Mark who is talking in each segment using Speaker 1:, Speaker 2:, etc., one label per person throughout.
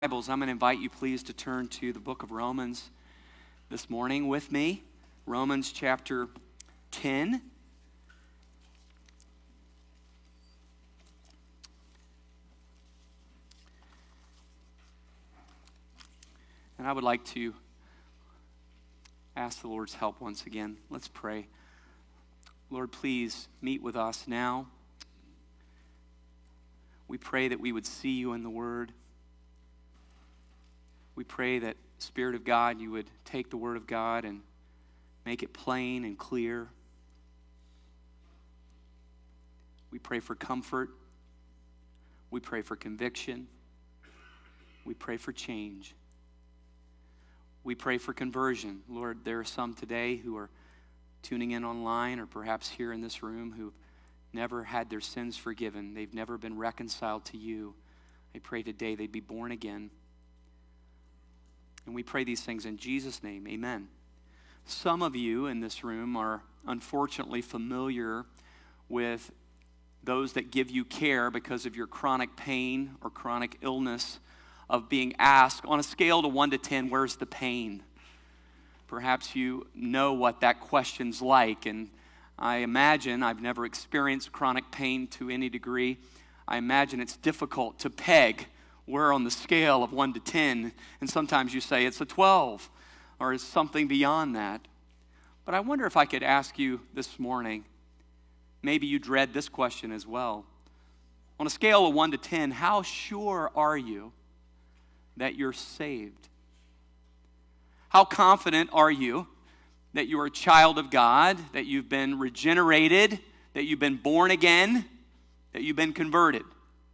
Speaker 1: Bibles, I'm going to invite you please to turn to the book of Romans this morning with me. Romans chapter 10. And I would like to ask the Lord's help once again. Let's pray. Lord, please meet with us now. We pray that we would see you in the Word. We pray that, Spirit of God, you would take the Word of God and make it plain and clear. We pray for comfort. We pray for conviction. We pray for change. We pray for conversion. Lord, there are some today who are tuning in online or perhaps here in this room who've never had their sins forgiven. They've never been reconciled to you. I pray today they'd be born again. And we pray these things in Jesus' name. Amen. Some of you in this room are unfortunately familiar with those that give you care because of your chronic pain or chronic illness of being asked, on a scale of 1 to 10, where's the pain? Perhaps you know what that question's like, and I imagine, I've never experienced chronic pain to any degree, I imagine it's difficult to peg where on the scale of 1 to 10, and sometimes you say it's a 12, or it's something beyond that. But I wonder if I could ask you this morning, maybe you dread this question as well. On a scale of 1 to 10, how sure are you that you're saved? How confident are you that you're a child of God, that you've been regenerated, that you've been born again, that you've been converted?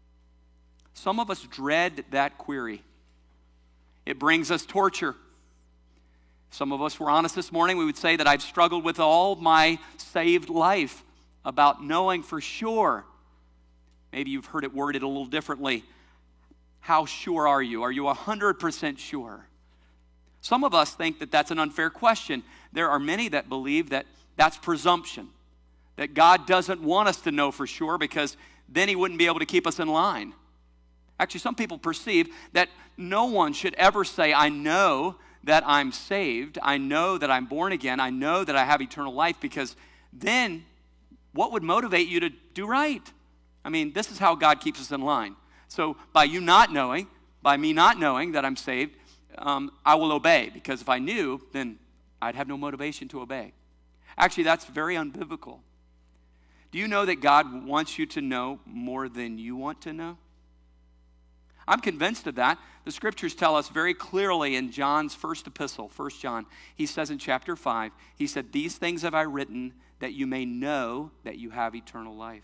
Speaker 1: Some of us dread that query. It brings us torture. Some of us were honest this morning. We would say that I've struggled with all my saved life about knowing for sure. Maybe you've heard it worded a little differently. How sure are you? Are you 100% sure? Some of us think that that's an unfair question. There are many that believe that that's presumption, that God doesn't want us to know for sure because then he wouldn't be able to keep us in line. Actually, some people perceive that no one should ever say, I know that I'm saved, I know that I'm born again, I know that I have eternal life, because then what would motivate you to do right? I mean, this is how God keeps us in line. So by you not knowing, by me not knowing that I'm saved, I will obey, because if I knew, then I'd have no motivation to obey. Actually, that's very unbiblical. Do you know that God wants you to know more than you want to know? I'm convinced of that. The scriptures tell us very clearly in John's first epistle, 1 John, he says in chapter 5, he said, these things have I written that you may know that you have eternal life.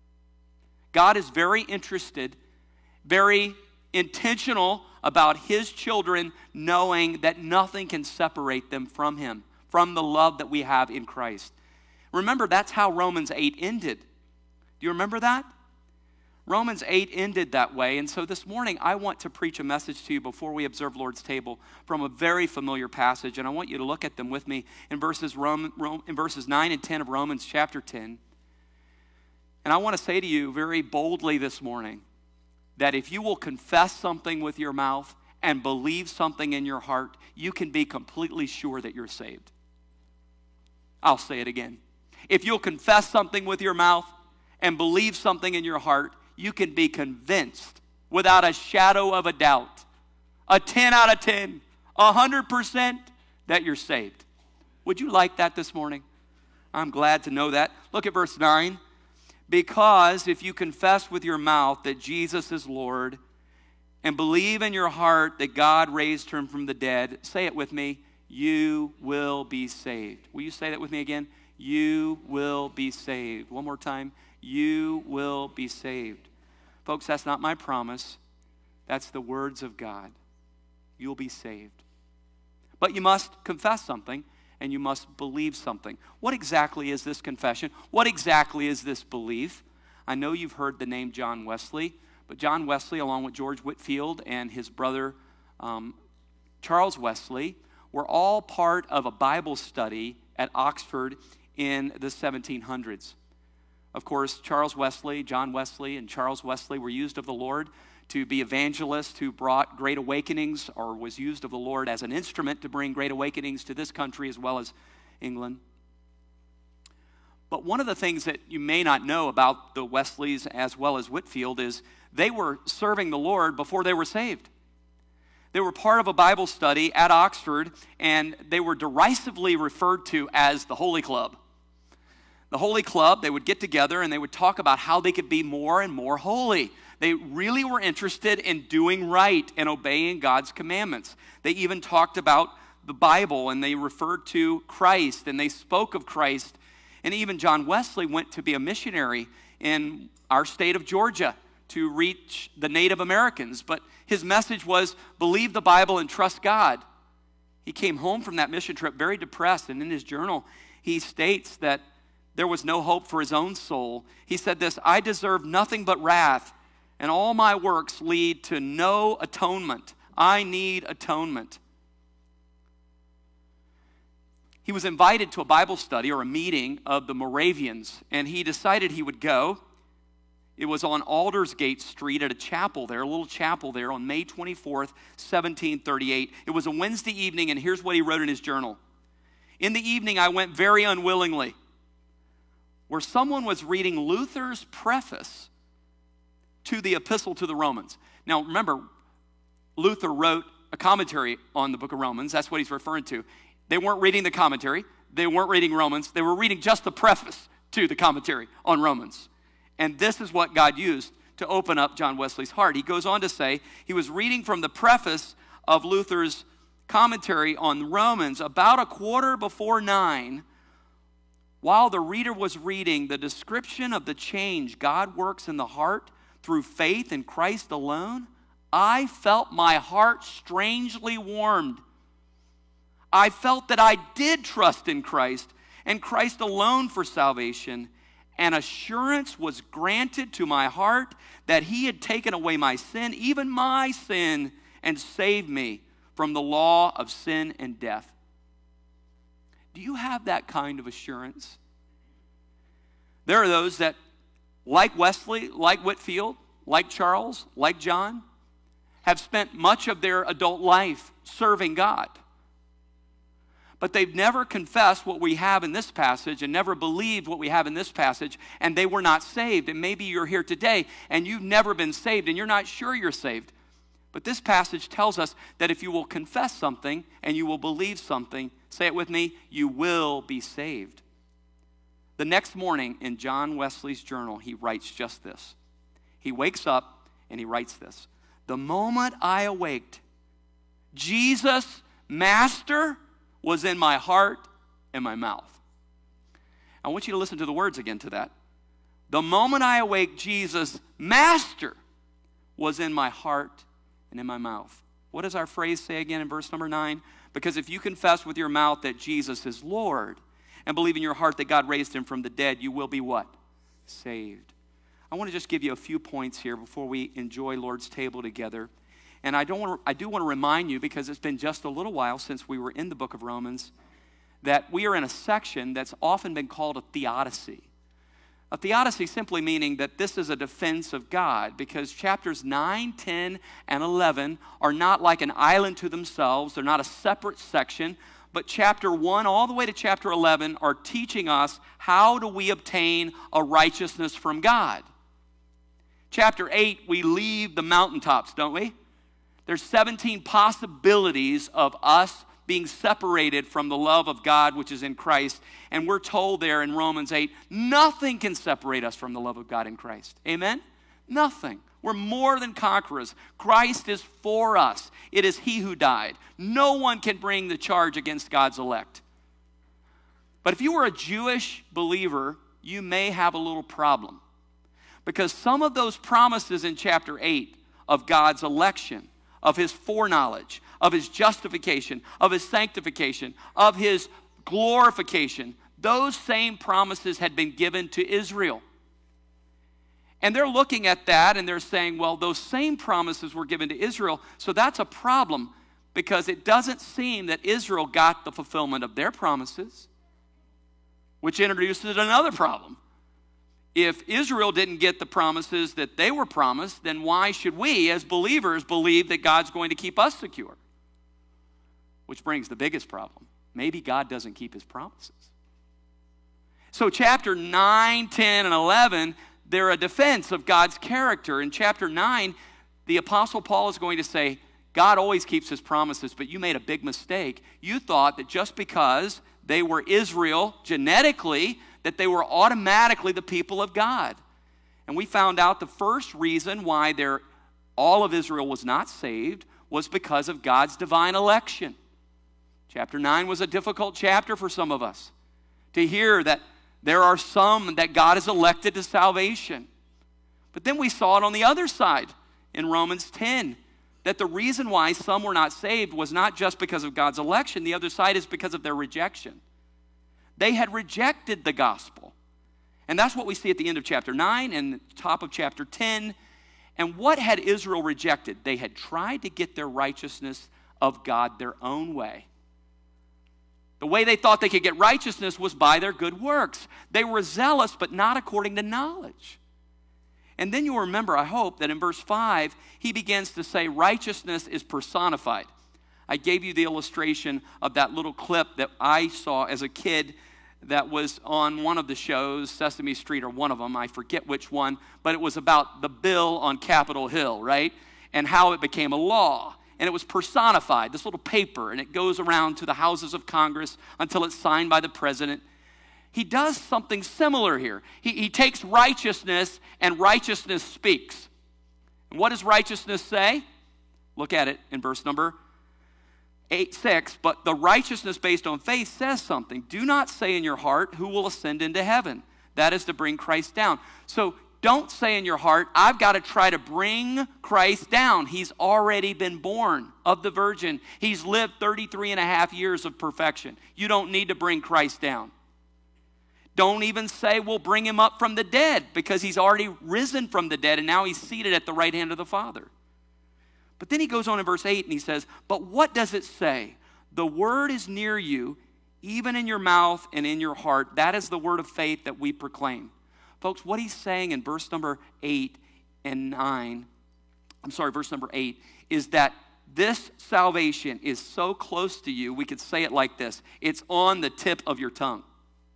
Speaker 1: God is very interested, very intentional about his children knowing that nothing can separate them from him, from the love that we have in Christ. Remember, that's how Romans 8 ended. Do you remember that? Romans 8 ended that way, and so this morning I want to preach a message to you before we observe Lord's table from a very familiar passage, and I want you to look at them with me in verses 9 and 10 of Romans chapter 10. And I want to say to you very boldly this morning that if you will confess something with your mouth and believe something in your heart, you can be completely sure that you're saved. I'll say it again. If you'll confess something with your mouth and believe something in your heart, you can be convinced without a shadow of a doubt, a 10 out of 10, 100% that you're saved. Would you like that this morning? I'm glad to know that. Look at verse 9. Because if you confess with your mouth that Jesus is Lord and believe in your heart that God raised him from the dead, say it with me, you will be saved. Will you say that with me again? You will be saved. One more time. You will be saved. Folks, that's not my promise. That's the words of God. You'll be saved. But you must confess something, and you must believe something. What exactly is this confession? What exactly is this belief? I know you've heard the name John Wesley, but John Wesley, along with George Whitefield and his brother Charles Wesley, were all part of a Bible study at Oxford in the 1700s. Of course, Charles Wesley, John Wesley, and Charles Wesley were used of the Lord to be evangelists who brought great awakenings or was used of the Lord as an instrument to bring great awakenings to this country as well as England. But one of the things that you may not know about the Wesleys as well as Whitefield is they were serving the Lord before they were saved. They were part of a Bible study at Oxford, and they were derisively referred to as the Holy Club. The Holy Club, they would get together and they would talk about how they could be more and more holy. They really were interested in doing right and obeying God's commandments. They even talked about the Bible, and they referred to Christ, and they spoke of Christ. And even John Wesley went to be a missionary in our state of Georgia to reach the Native Americans. But his message was, believe the Bible and trust God. He came home from that mission trip very depressed, and in his journal, he states that there was no hope for his own soul. He said this, I deserve nothing but wrath, and all my works lead to no atonement. I need atonement. He was invited to a Bible study or a meeting of the Moravians, and he decided he would go. It was on Aldersgate Street at a chapel there, a little chapel there on May 24th, 1738. It was a Wednesday evening, and here's what he wrote in his journal. In the evening, I went very unwillingly, where someone was reading Luther's preface to the Epistle to the Romans. Now, remember, Luther wrote a commentary on the book of Romans. That's what he's referring to. They weren't reading the commentary. They weren't reading Romans. They were reading just the preface to the commentary on Romans. And this is what God used to open up John Wesley's heart. He goes on to say he was reading from the preface of Luther's commentary on Romans about 9:15. While the reader was reading the description of the change God works in the heart through faith in Christ alone, I felt my heart strangely warmed. I felt that I did trust in Christ and Christ alone for salvation, and assurance was granted to my heart that he had taken away my sin, even my sin, and saved me from the law of sin and death. Do you have that kind of assurance? There are those that, like Wesley, like Whitefield, like Charles, like John, have spent much of their adult life serving God. But they've never confessed what we have in this passage and never believed what we have in this passage, and they were not saved. And maybe you're here today and you've never been saved and you're not sure you're saved. But this passage tells us that if you will confess something and you will believe something, say it with me, you will be saved. The next morning in John Wesley's journal, he writes just this. He wakes up and he writes this. The moment I awaked, Jesus, Master, was in my heart and my mouth. I want you to listen to the words again to that. The moment I awake, Jesus, Master, was in my heart and in my mouth. What does our phrase say again in verse number 9? Because if you confess with your mouth that Jesus is Lord and believe in your heart that God raised him from the dead, you will be what? Saved. I want to just give you a few points here before we enjoy Lord's table together. And I do want to remind you, because it's been just a little while since we were in the book of Romans, that we are in a section that's often been called a theodicy. A theodicy simply meaning that this is a defense of God, because chapters 9, 10, and 11 are not like an island to themselves. They're not a separate section. But chapter 1 all the way to chapter 11 are teaching us how do we obtain a righteousness from God. Chapter 8, we leave the mountaintops, don't we? There's 17 possibilities of us being separated from the love of God which is in Christ. And we're told there in Romans 8, nothing can separate us from the love of God in Christ. Amen? Nothing. We're more than conquerors. Christ is for us. It is he who died. No one can bring the charge against God's elect. But if you were a Jewish believer, you may have a little problem. Because some of those promises in chapter 8 of God's election, of his foreknowledge, of his justification, of his sanctification, of his glorification, those same promises had been given to Israel. And they're looking at that and they're saying, well, those same promises were given to Israel, so that's a problem because it doesn't seem that Israel got the fulfillment of their promises, which introduces another problem. If Israel didn't get the promises that they were promised, then why should we as believers believe that God's going to keep us secure? Which brings the biggest problem. Maybe God doesn't keep his promises. So chapter 9, 10, and 11, they're a defense of God's character. In chapter 9, the Apostle Paul is going to say, God always keeps his promises, but you made a big mistake. You thought that just because they were Israel genetically, that they were automatically the people of God. And we found out the first reason why all of Israel was not saved was because of God's divine election. Chapter 9 was a difficult chapter for some of us to hear that there are some that God has elected to salvation. But then we saw it on the other side in Romans 10, that the reason why some were not saved was not just because of God's election. The other side is because of their rejection. They had rejected the gospel. And that's what we see at the end of chapter 9 and the top of chapter 10. And what had Israel rejected? They had tried to get their righteousness of God their own way. The way they thought they could get righteousness was by their good works. They were zealous, but not according to knowledge. And then you'll remember, I hope, that in verse 5, he begins to say righteousness is personified. I gave you the illustration of that little clip that I saw as a kid that was on one of the shows, Sesame Street or one of them, I forget which one, but it was about the bill on Capitol Hill, right? And how it became a law. And it was personified, this little paper, and it goes around to the houses of Congress until it's signed by the president. He does something similar here. He takes righteousness, and righteousness speaks. And what does righteousness say? Look at it in verse number 6. But the righteousness based on faith says something. Do not say in your heart, who will ascend into heaven? That is to bring Christ down. So don't say in your heart, I've got to try to bring Christ down. He's already been born of the virgin. He's lived 33 and a half years of perfection. You don't need to bring Christ down. Don't even say we'll bring him up from the dead, because he's already risen from the dead and now he's seated at the right hand of the Father. But then he goes on in verse 8 and he says, but what does it say? The word is near you, even in your mouth and in your heart. That is the word of faith that we proclaim. Folks, what he's saying in verse number 8 is that this salvation is so close to you, we could say it like this: it's on the tip of your tongue.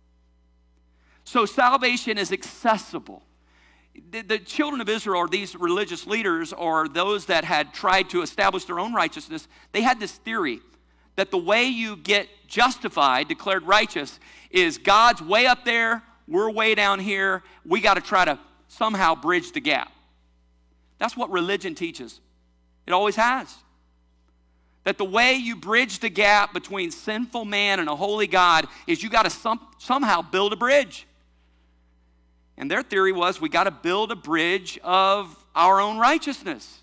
Speaker 1: So salvation is accessible. The children of Israel, or these religious leaders, or those that had tried to establish their own righteousness, they had this theory that the way you get justified, declared righteous, is God's way up there, we're way down here, we got to try to somehow bridge the gap. That's what religion teaches. It always has. That the way you bridge the gap between sinful man and a holy God is you got to somehow build a bridge. And their theory was we got to build a bridge of our own righteousness.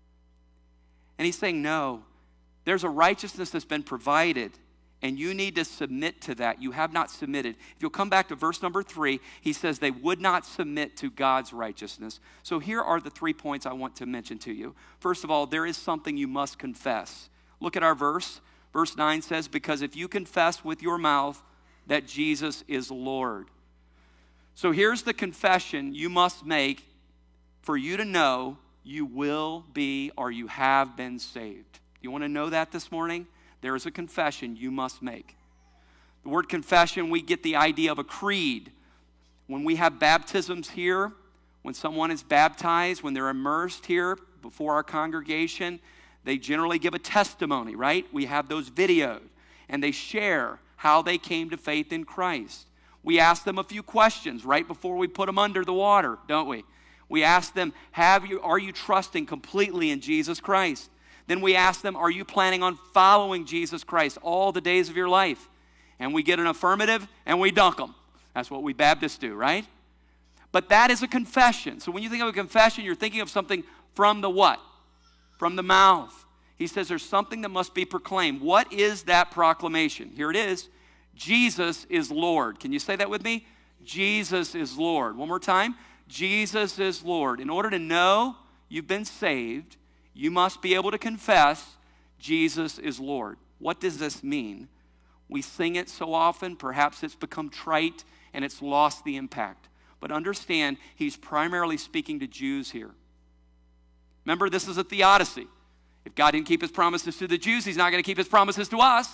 Speaker 1: And he's saying, no, there's a righteousness that's been provided, and you need to submit to that. You have not submitted. If you'll come back to verse number 3, he says they would not submit to God's righteousness. So here are the 3 points I want to mention to you. First of all, there is something you must confess. Look at our verse. Verse 9 says, because if you confess with your mouth that Jesus is Lord. So here's the confession you must make for you to know you will be or you have been saved. You want to know that this morning? There is a confession you must make. The word confession, we get the idea of a creed. When we have baptisms here, when someone is baptized, when they're immersed here before our congregation, they generally give a testimony, right? We have those videos, and they share how they came to faith in Christ. We ask them a few questions right before we put them under the water, don't we? We ask them, are you trusting completely in Jesus Christ? Then we ask them, are you planning on following Jesus Christ all the days of your life? And we get an affirmative, and we dunk them. That's what we Baptists do, right? But that is a confession. So when you think of a confession, you're thinking of something from the what? From the mouth. He says there's something that must be proclaimed. What is that proclamation? Here it is. Jesus is Lord. Can you say that with me? Jesus is Lord. One more time. Jesus is Lord. In order to know you've been saved, you must be able to confess Jesus is Lord. What does this mean? We sing it so often, perhaps it's become trite and it's lost the impact. But understand, he's primarily speaking to Jews here. Remember, this is a theodicy. If God didn't keep his promises to the Jews, he's not going to keep his promises to us.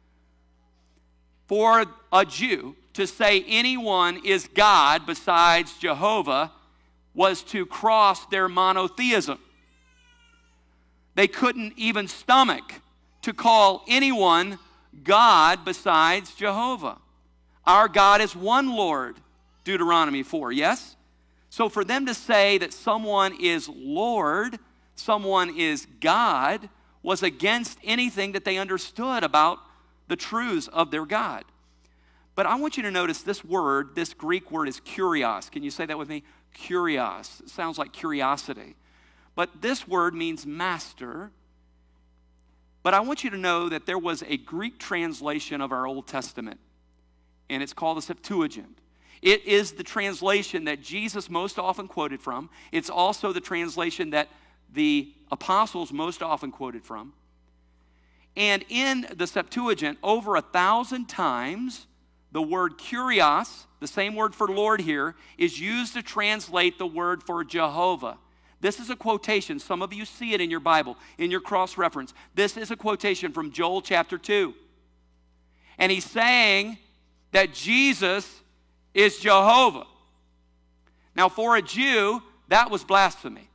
Speaker 1: For a Jew to say anyone is God besides Jehovah was to cross their monotheism. They couldn't even stomach to call anyone God besides Jehovah. Our God is one Lord, Deuteronomy 4, yes? So for them to say that someone is Lord, someone is God, was against anything that they understood about the truths of their God. But I want you to notice this word, this Greek word is kurios. Can you say that with me? Kurios. It sounds like curiosity. But this word means master. But I want you to know that there was a Greek translation of our Old Testament, and it's called the Septuagint. It is the translation that Jesus most often quoted from. It's also the translation that the apostles most often quoted from. And in the Septuagint, over 1,000 times, the word kurios, the same word for Lord here, is used to translate the word for Jehovah. This is a quotation. Some of you see it in your Bible, in your cross-reference. This is a quotation from Joel chapter 2. And he's saying that Jesus is Jehovah. Now, for a Jew, that was blasphemy.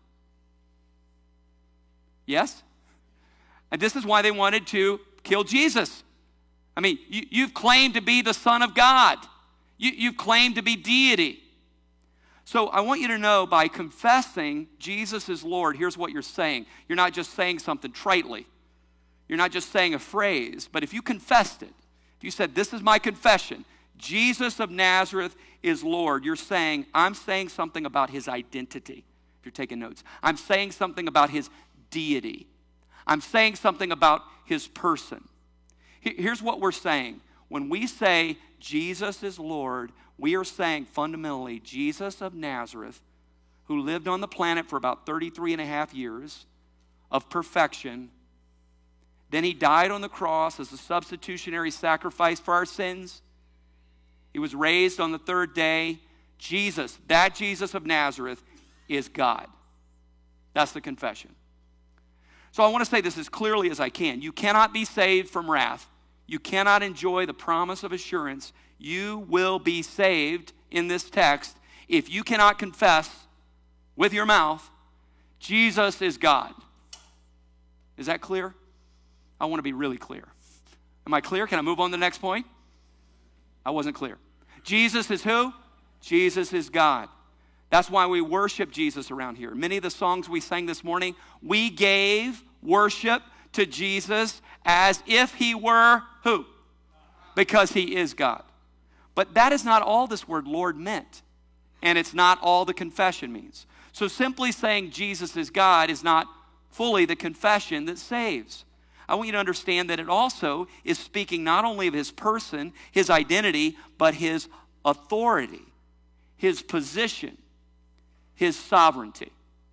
Speaker 1: Yes? And this is why they wanted to kill Jesus. I mean, you've claimed to be the Son of God. You've claimed to be deity. So I want you to know, by confessing Jesus is Lord, here's what you're saying. You're not just saying something tritely. You're not just saying a phrase, but if you confessed it, if you said, this is my confession, Jesus of Nazareth is Lord, you're saying, I'm saying something about his identity. If you're taking notes, I'm saying something about his deity. I'm saying something about his person. Here's what we're saying. When we say Jesus is Lord, we are saying fundamentally Jesus of Nazareth, who lived on the planet for about 33 and a half years of perfection. Then he died on the cross as a substitutionary sacrifice for our sins. He was raised on the third day. Jesus, that Jesus of Nazareth, is God. That's the confession. So I want to say this as clearly as I can. You cannot be saved from wrath. You cannot enjoy the promise of assurance. You will be saved in this text if you cannot confess with your mouth, Jesus is God. Is that clear? I want to be really clear. Am I clear? Can I move on to the next point? I wasn't clear. Jesus is who? Jesus is God. That's why we worship Jesus around here. Many of the songs we sang this morning, we gave worship to Jesus as if he were who? Because he is God. But that is not all this word Lord meant. And it's not all the confession means. So simply saying Jesus is God is not fully the confession that saves. I want you to understand that it also is speaking not only of his person, his identity, but his authority, his position, his sovereignty.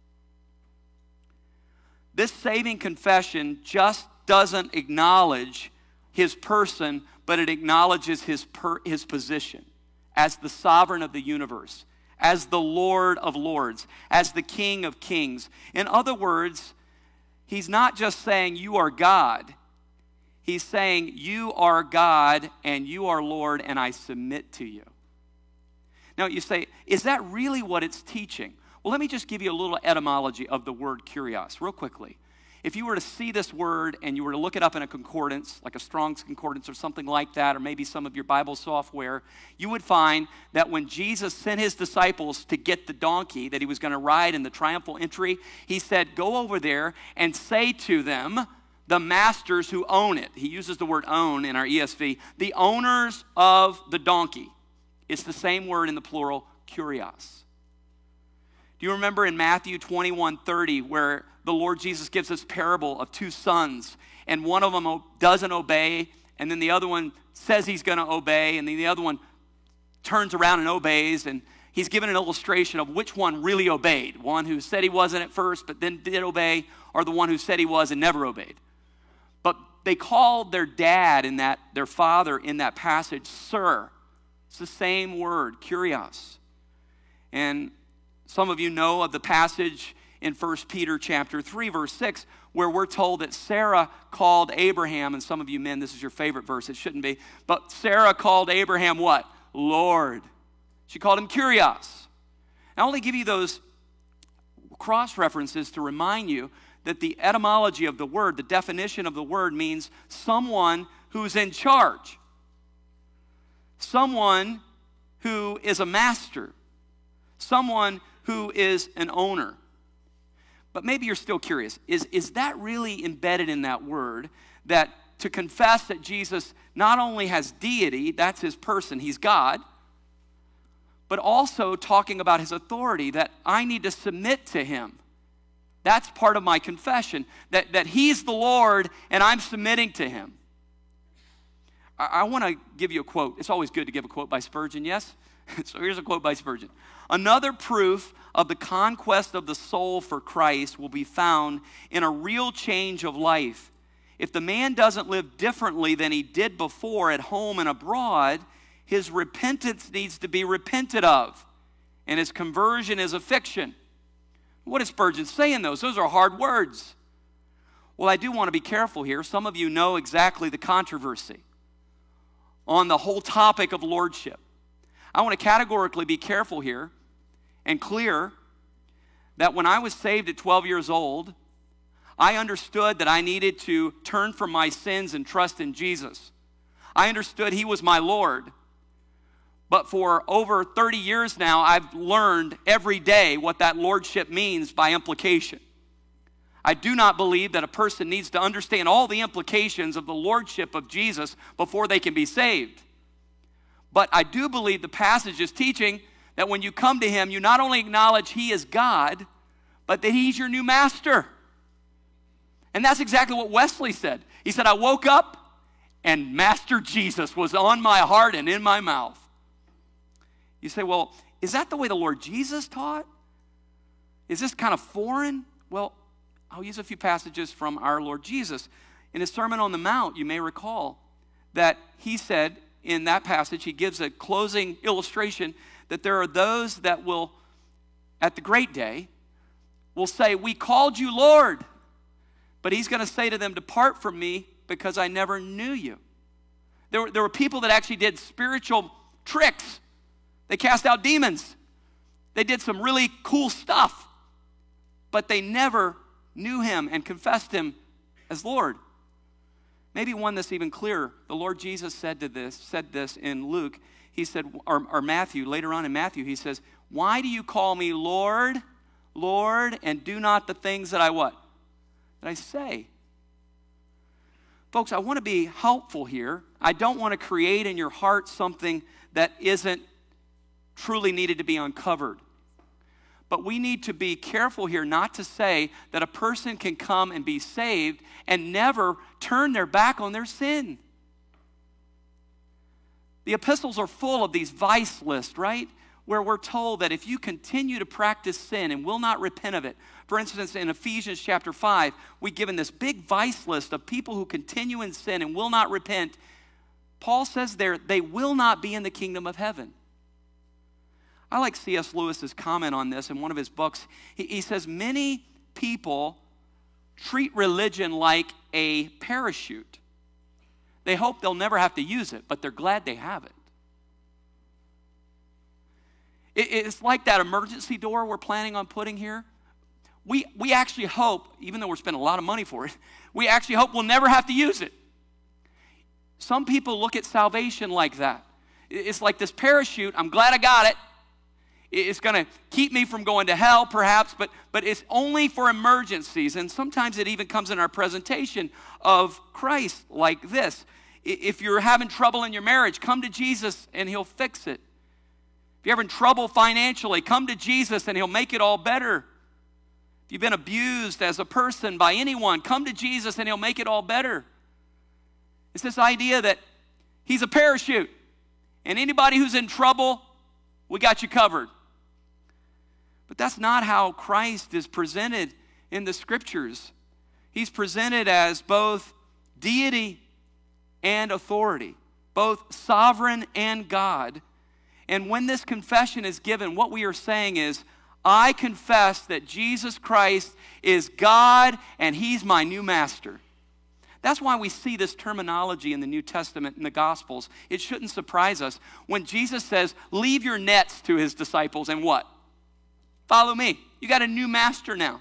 Speaker 1: This saving confession just doesn't acknowledge his person, but it acknowledges his position as the sovereign of the universe, as the Lord of lords, as the King of kings. In other words, he's not just saying you are God. He's saying you are God and you are Lord and I submit to you. Now you say, is that really what it's teaching? Well, let me just give you a little etymology of the word kurios real quickly. If you were to see this word and you were to look it up in a concordance, like a Strong's Concordance or something like that, or maybe some of your Bible software, you would find that when Jesus sent his disciples to get the donkey that he was going to ride in the triumphal entry, he said, go over there and say to them, the masters who own it. He uses the word own in our ESV. The owners of the donkey. It's the same word in the plural, kurios. Do you remember in Matthew 21:30 where the Lord Jesus gives this parable of two sons, and one of them doesn't obey, and then the other one says he's going to obey, and then the other one turns around and obeys, and he's given an illustration of which one really obeyed. One who said he wasn't at first, but then did obey, or the one who said he was and never obeyed. But they called their dad their father in that passage, sir. It's the same word, kurios. And some of you know of the passage in 1 Peter chapter 3, verse 6, where we're told that Sarah called Abraham, and some of you men, this is your favorite verse, it shouldn't be, but Sarah called Abraham what? Lord. She called him Kyrios. I only give you those cross-references to remind you that the etymology of the word, the definition of the word, means someone who's in charge, someone who is a master, someone who is an owner. But maybe you're still curious. Is that really embedded in that word, that to confess that Jesus not only has deity, that's his person, he's God, but also talking about his authority, that I need to submit to him. That's part of my confession, that he's the Lord and I'm submitting to him. I want to give you a quote. It's always good to give a quote by Spurgeon, yes? So here's a quote by Spurgeon. Another proof of the conquest of the soul for Christ will be found in a real change of life. If the man doesn't live differently than he did before at home and abroad, his repentance needs to be repented of, and his conversion is a fiction. What is Spurgeon saying, those? Those are hard words. Well, I do want to be careful here. Some of you know exactly the controversy on the whole topic of lordship. I want to categorically be careful here and clear that when I was saved at 12 years old, I understood that I needed to turn from my sins and trust in Jesus. I understood he was my Lord. But for over 30 years now, I've learned every day what that lordship means by implication. I do not believe that a person needs to understand all the implications of the lordship of Jesus before they can be saved. But I do believe the passage is teaching that when you come to him, you not only acknowledge he is God, but that he's your new master. And that's exactly what Wesley said. He said, I woke up and Master Jesus was on my heart and in my mouth. You say, well, is that the way the Lord Jesus taught? Is this kind of foreign? Well, I'll use a few passages from our Lord Jesus. In his Sermon on the Mount, you may recall that he said in that passage, he gives a closing illustration that there are those that will, at the great day, will say, we called you Lord. But he's going to say to them, depart from me because I never knew you. There were people that actually did spiritual tricks. They cast out demons. They did some really cool stuff. But they never knew him and confessed him as Lord. Maybe one that's even clearer. The Lord Jesus said this in Luke. He said, or Matthew, later on in Matthew, he says, why do you call me Lord, Lord, and do not the things that I what? That I say. Folks, I want to be helpful here. I don't want to create in your heart something that isn't truly needed to be uncovered. But we need to be careful here not to say that a person can come and be saved and never turn their back on their sin. The epistles are full of these vice lists, right? Where we're told that if you continue to practice sin and will not repent of it. For instance, in Ephesians chapter 5, we've given this big vice list of people who continue in sin and will not repent. Paul says there, they will not be in the kingdom of heaven. I like C.S. Lewis's comment on this in one of his books. He says, many people treat religion like a parachute. They hope they'll never have to use it, but they're glad they have it. It's like that emergency door we're planning on putting here. We actually hope, even though we're spending a lot of money for it, we actually hope we'll never have to use it. Some people look at salvation like that. It's like this parachute. I'm glad I got it. It's going to keep me from going to hell, perhaps, but it's only for emergencies. And sometimes it even comes in our presentation of Christ like this. If you're having trouble in your marriage, come to Jesus and he'll fix it. If you're having trouble financially, come to Jesus and he'll make it all better. If you've been abused as a person by anyone, come to Jesus and he'll make it all better. It's this idea that he's a parachute. And anybody who's in trouble, we got you covered. But that's not how Christ is presented in the scriptures. He's presented as both deity and authority, both sovereign and God. And when this confession is given, what we are saying is, I confess that Jesus Christ is God and he's my new master. That's why we see this terminology in the New Testament, in the Gospels. It shouldn't surprise us when Jesus says, leave your nets to his disciples and what? Follow me. You got a new master now.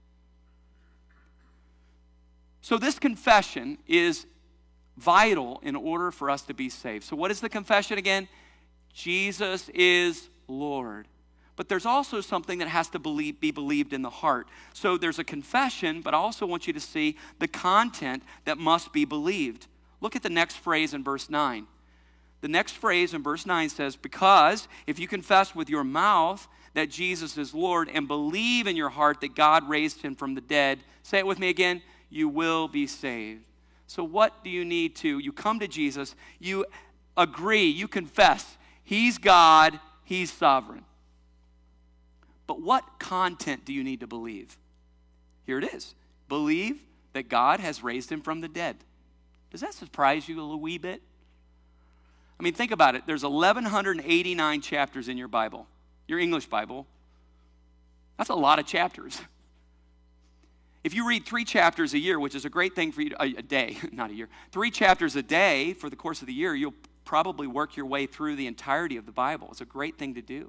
Speaker 1: So this confession is vital in order for us to be saved. So what is the confession again? Jesus is Lord. But there's also something that has to be believed in the heart. So there's a confession, but I also want you to see the content that must be believed. Look at the next phrase in verse 9. The next phrase in verse 9 says, because if you confess with your mouth that Jesus is Lord and believe in your heart that God raised him from the dead, say it with me again, you will be saved. So what do you need to? You come to Jesus, you agree, you confess, he's God, he's sovereign. But what content do you need to believe? Here it is. Believe that God has raised him from the dead. Does that surprise you a wee bit? I mean, think about it. There's 1,189 chapters in your Bible, your English Bible. That's a lot of chapters. If you read 3 chapters a year, which is a great thing for you, a day, not a year, 3 chapters a day for the course of the year, you'll probably work your way through the entirety of the Bible. It's a great thing to do.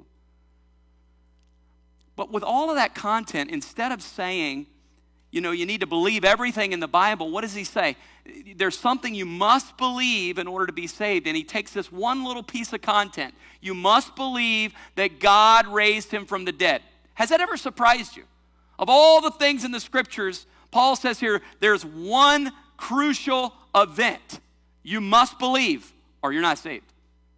Speaker 1: But with all of that content, instead of saying, you know, you need to believe everything in the Bible, what does he say? There's something you must believe in order to be saved. And he takes this one little piece of content. You must believe that God raised him from the dead. Has that ever surprised you? Of all the things in the scriptures, Paul says here, there's one crucial event. You must believe or you're not saved.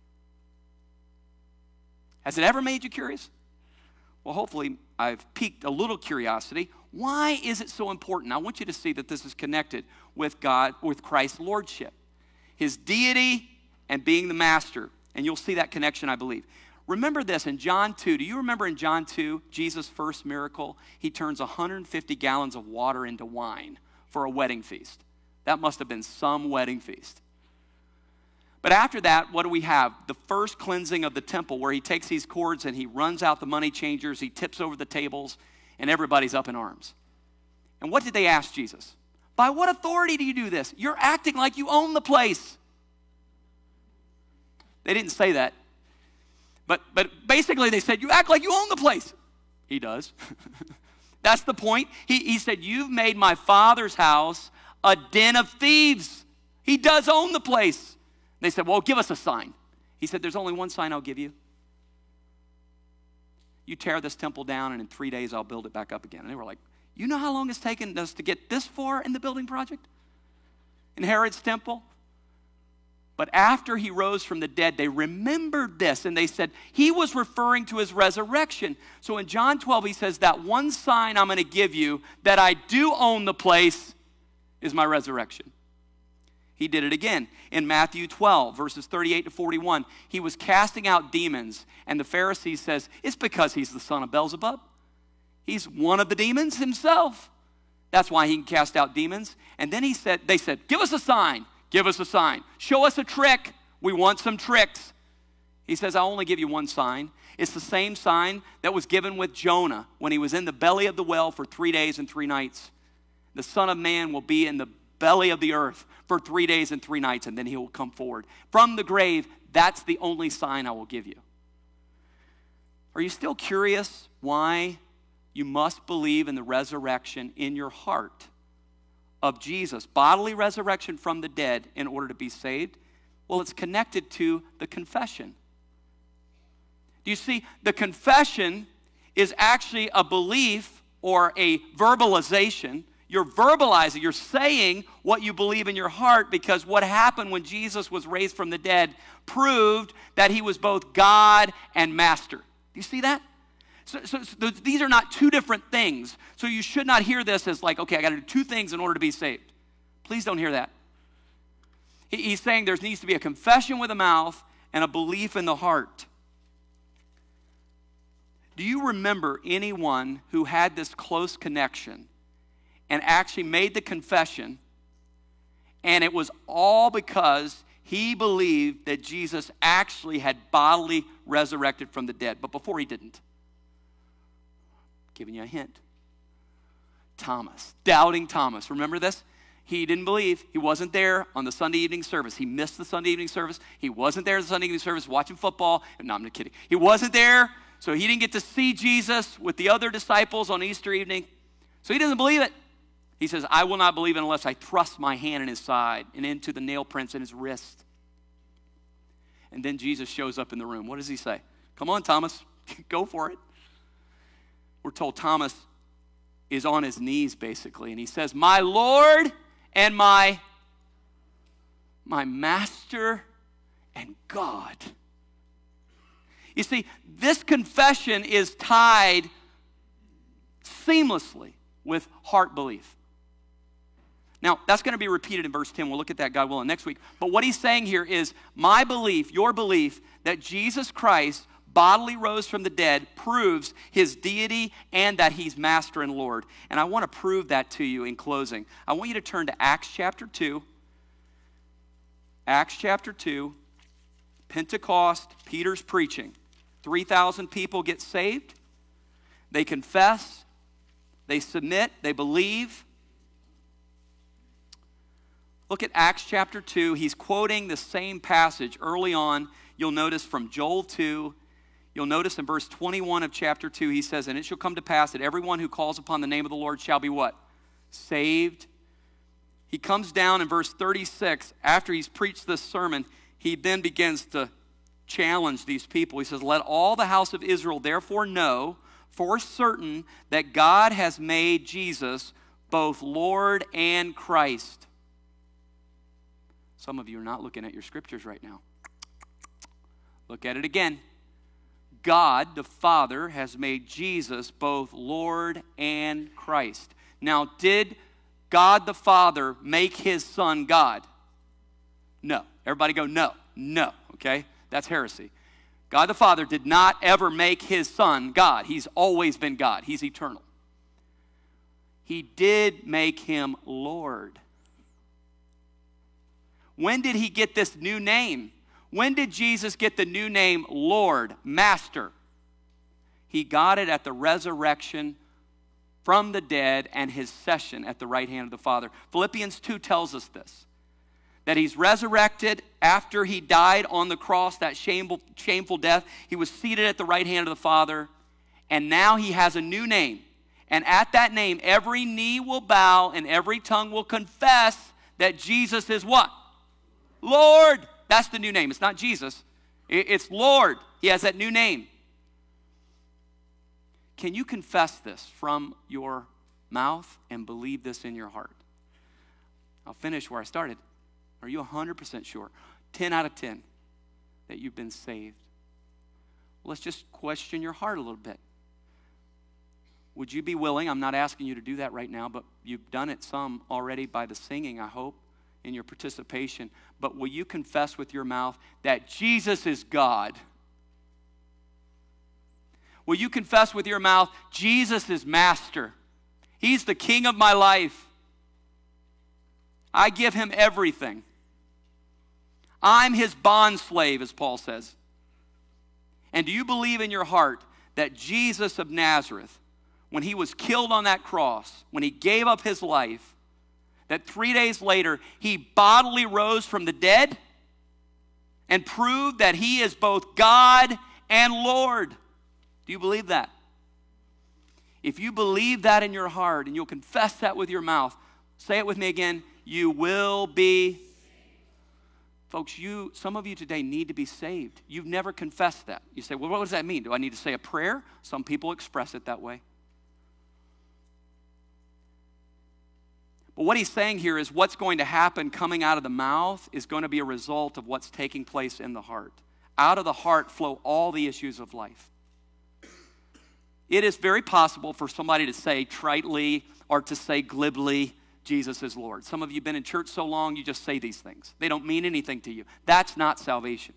Speaker 1: Has it ever made you curious? Well, hopefully I've piqued a little curiosity. Why is it so important? I want you to see that this is connected with God, with Christ's lordship, his deity and being the master. And you'll see that connection, I believe. Remember this in John 2. Do you remember in John 2, Jesus' first miracle? He turns 150 gallons of water into wine for a wedding feast. That must have been some wedding feast. But after that, what do we have? The first cleansing of the temple where he takes these cords and he runs out the money changers, he tips over the tables, and everybody's up in arms. And what did they ask Jesus? By what authority do you do this? You're acting like you own the place. They didn't say that. But basically they said, you act like you own the place. He does. That's the point. He said, you've made my Father's house a den of thieves. He does own the place. They said, well, give us a sign. He said, there's only one sign I'll give you. You tear this temple down, and in 3 days, I'll build it back up again. And they were like, you know how long it's taken us to get this far in the building project? In Herod's temple? But after he rose from the dead, they remembered this, and they said, he was referring to his resurrection. So in John 12, he says, that one sign I'm going to give you that I do own the place is my resurrection. He did it again in Matthew 12, verses 38 to 41. He was casting out demons, and the Pharisees says, it's because he's the son of Beelzebub. He's one of the demons himself. That's why he can cast out demons. And then they said, give us a sign. Give us a sign. Show us a trick. We want some tricks. He says, I'll only give you one sign. It's the same sign that was given with Jonah when he was in the belly of the whale for 3 days and 3 nights. The Son of Man will be in the belly of the earth for 3 days and 3 nights, and then he will come forward. From the grave, that's the only sign I will give you. Are you still curious why you must believe in the resurrection in your heart of Jesus, bodily resurrection from the dead in order to be saved? Well, it's connected to the confession. Do you see? The confession is actually a belief or a verbalization. You're verbalizing, you're saying what you believe in your heart, because what happened when Jesus was raised from the dead proved that he was both God and master. Do you see that? So these are not two different things. So you should not hear this as like, okay, I got to do 2 things in order to be saved. Please don't hear that. He's saying there needs to be a confession with the mouth and a belief in the heart. Do you remember anyone who had this close connection and actually made the confession, and it was all because He believed that Jesus actually had bodily resurrected from the dead, but before he didn't. Giving you a hint. Thomas, doubting Thomas. Remember this? He didn't believe. He wasn't there on the Sunday evening service. He missed the Sunday evening service. He wasn't there at the Sunday evening service watching football. No, I'm not kidding. He wasn't there, so he didn't get to see Jesus with the other disciples on Easter evening. So he doesn't believe it. He says, I will not believe it unless I thrust my hand in his side and into the nail prints in his wrist. And then Jesus shows up in the room. What does he say? Come on, Thomas, go for it. We're told Thomas is on his knees, basically, and he says, my Lord and my master and God. You see, this confession is tied seamlessly with heart belief. Now, that's going to be repeated in verse 10. We'll look at that, God willing, next week. But what he's saying here is my belief, your belief, that Jesus Christ bodily rose from the dead proves his deity and that he's master and Lord. And I want to prove that to you in closing. I want you to turn to Acts chapter 2. Acts chapter 2, Pentecost, Peter's preaching. 3,000 people get saved. They confess. They submit. They believe. Look at Acts chapter 2. He's quoting the same passage early on. You'll notice from Joel 2. You'll notice in verse 21 of chapter 2, he says, and it shall come to pass that everyone who calls upon the name of the Lord shall be what? Saved. He comes down in verse 36. After he's preached this sermon, he then begins to challenge these people. He says, let all the house of Israel therefore know for certain that God has made Jesus both Lord and Christ. Some of you are not looking at your scriptures right now. Look at it again. God, the Father, has made Jesus both Lord and Christ. Now, did God the Father make his Son God? No. Everybody go, no. No, okay? That's heresy. God the Father did not ever make his Son God. He's always been God. He's eternal. He did make him Lord. When did he get this new name? When did Jesus get the new name Lord, Master? He got it at the resurrection from the dead and his session at the right hand of the Father. Philippians 2 tells us this, that he's resurrected after he died on the cross, that shameful death. He was seated at the right hand of the Father, and now he has a new name. And at that name, every knee will bow and every tongue will confess that Jesus is what? Lord. That's the new name. It's not Jesus. It's Lord. He has that new name. Can you confess this from your mouth and believe this in your heart? I'll finish where I started. Are you 100% sure? 10 out of 10 that you've been saved. Let's just question your heart a little bit. Would you be willing? I'm not asking you to do that right now, but you've done it some already by the singing, I hope, in your participation. But will you confess with your mouth that Jesus is God? Will you confess with your mouth, Jesus is Master? He's the King of my life. I give him everything. I'm his bondslave, as Paul says. And do you believe in your heart that Jesus of Nazareth, when he was killed on that cross, when he gave up his life, that 3 days later, he bodily rose from the dead and proved that he is both God and Lord? Do you believe that? If you believe that in your heart and you'll confess that with your mouth, say it with me again, you will be. Folks, some of you today need to be saved. You've never confessed that. You say, well, what does that mean? Do I need to say a prayer? Some people express it that way. But what he's saying here is what's going to happen coming out of the mouth is going to be a result of what's taking place in the heart. Out of the heart flow all the issues of life. It is very possible for somebody to say tritely or to say glibly, Jesus is Lord. Some of you have been in church so long, you just say these things. They don't mean anything to you. That's not salvation.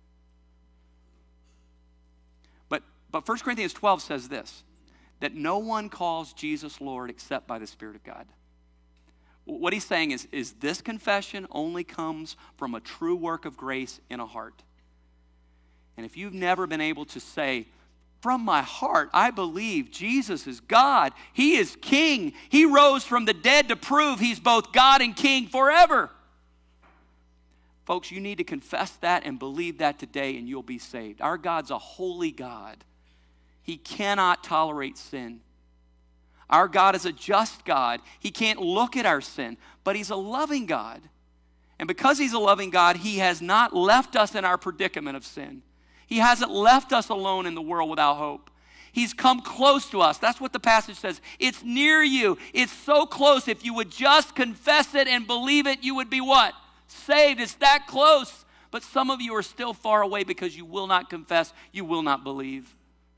Speaker 1: But 1 Corinthians 12 says this, that no one calls Jesus Lord except by the Spirit of God. What he's saying is this confession only comes from a true work of grace in a heart. And if you've never been able to say, from my heart, I believe Jesus is God. He is King. He rose from the dead to prove he's both God and King forever. Folks, you need to confess that and believe that today, and you'll be saved. Our God's a holy God. He cannot tolerate sin. Our God is a just God. He can't look at our sin, but he's a loving God. And because he's a loving God, he has not left us in our predicament of sin. He hasn't left us alone in the world without hope. He's come close to us. That's what the passage says. It's near you. It's so close. If you would just confess it and believe it, you would be what? Saved. It's that close. But some of you are still far away because you will not confess. You will not believe.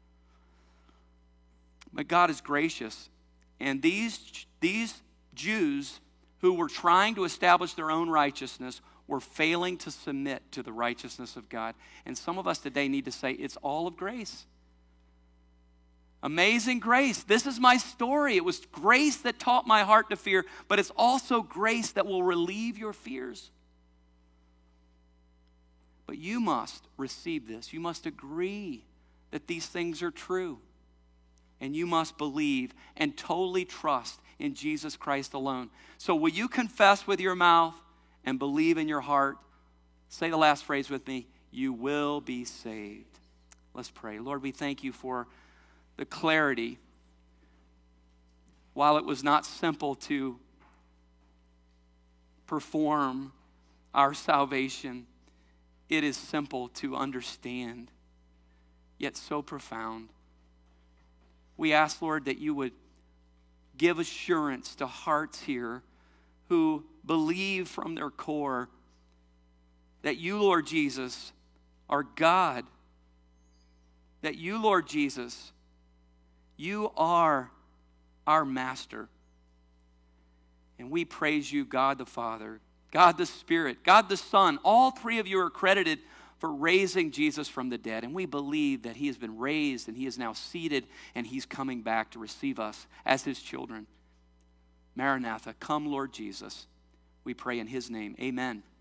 Speaker 1: But God is gracious. And these Jews who were trying to establish their own righteousness were failing to submit to the righteousness of God. And some of us today need to say, it's all of grace. Amazing grace. This is my story. It was grace that taught my heart to fear, but it's also grace that will relieve your fears. But you must receive this. You must agree that these things are true. And you must believe and totally trust in Jesus Christ alone. So will you confess with your mouth and believe in your heart? Say the last phrase with me. You will be saved. Let's pray. Lord, we thank you for the clarity. While it was not simple to perform our salvation, it is simple to understand, yet so profound. We ask, Lord, that you would give assurance to hearts here who believe from their core that you, Lord Jesus, are God. That you, Lord Jesus, you are our master. And we praise you, God the Father, God the Spirit, God the Son. All three of you are credited for raising Jesus from the dead. And we believe that he has been raised and he is now seated and he's coming back to receive us as his children. Maranatha, come Lord Jesus. We pray in his name. Amen.